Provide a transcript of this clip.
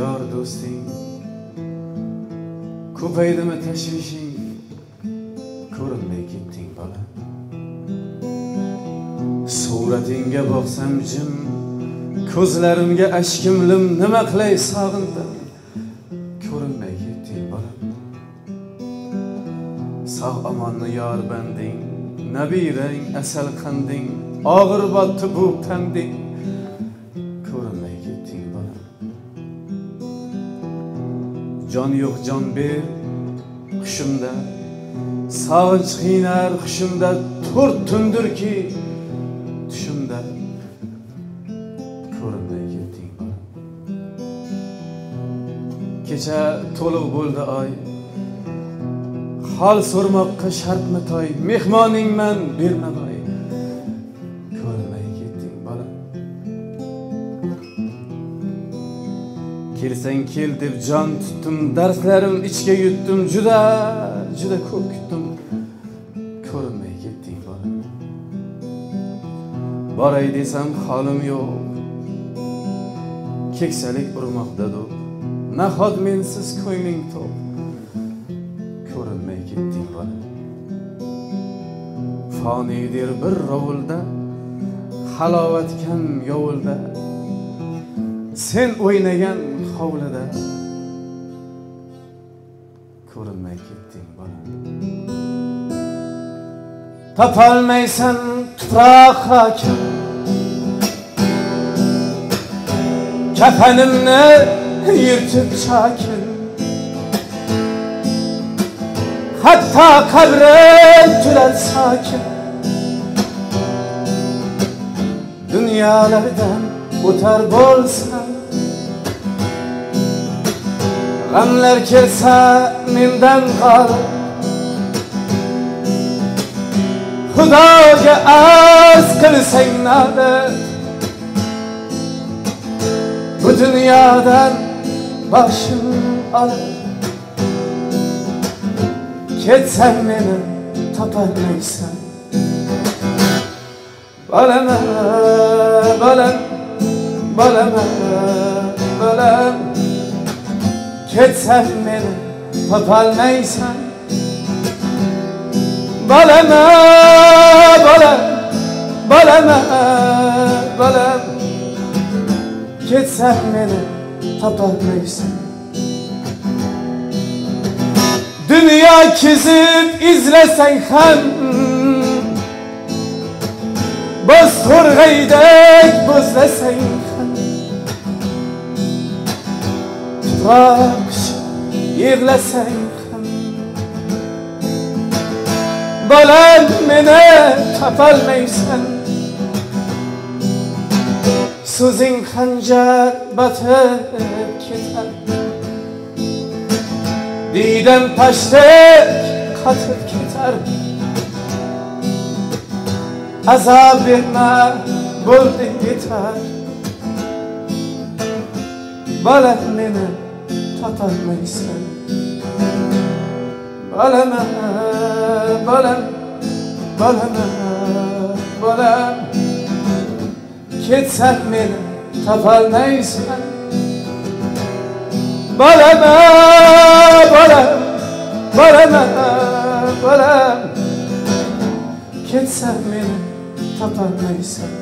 yor do'sting ko'paydimi tashvishing ko'rinmay ketding bola suratingga boqsam jim ko'zlarimga ashkim lim nima qilay sog'indim ko'rinmay ketding bola sog' omonni yor banding nabirang asal qanding og'ir botdi bu tanding ko'rinmay ketding bola jon yo'q jon ber hushimda sog'inch qiynar hushimda to'rt tundirki tushimda ko'rinmay ketding bola kecha to'liq bo'ldi oy hol so'rmoqqa shartmi toy mehmoningman berma boy ko'rinmay ketding bola kelsang kel deb jon tutdim darslarim ichga yutdim juda ko'p kutdim ko'rinmay ketding bola boray desam holim yo'q keksalik urmoqda do'q nahot mensiz ko'ngling to'q ko'rinmay ketding bola foniydir bir rovulda halovat kam yovulda sen o'ynagan hovlida ko'rinmay ketding bola topolmaysan tuproq hokim kafanimni yirtib chokin hatto qabrim turar sokin dunyolardan o'tar bo'lsam g'amlar kelsa mendan qolib xudoga arz qilsang navbat bu dunyodan boshim olib ketsang meni topolmaysan bolama bolam bolama bolam ketsang meni topolmaysan bolama bolam bolama bolam ketsang meni topolmaysan dünya kezib izlasang ham boz to'rg'aydek bo'zlasang ham tuproq yig'lasang ham bolam meni topolmaysan so'zing xanjar botib ketar diydam pashdek qotib ketar azob berma bo'ldi yetar bolam meni topolmaysan bolama bolam bolama bolam ketsang meni topolmaysan bolama bolam bolama bolam ketsang meni topolmaysan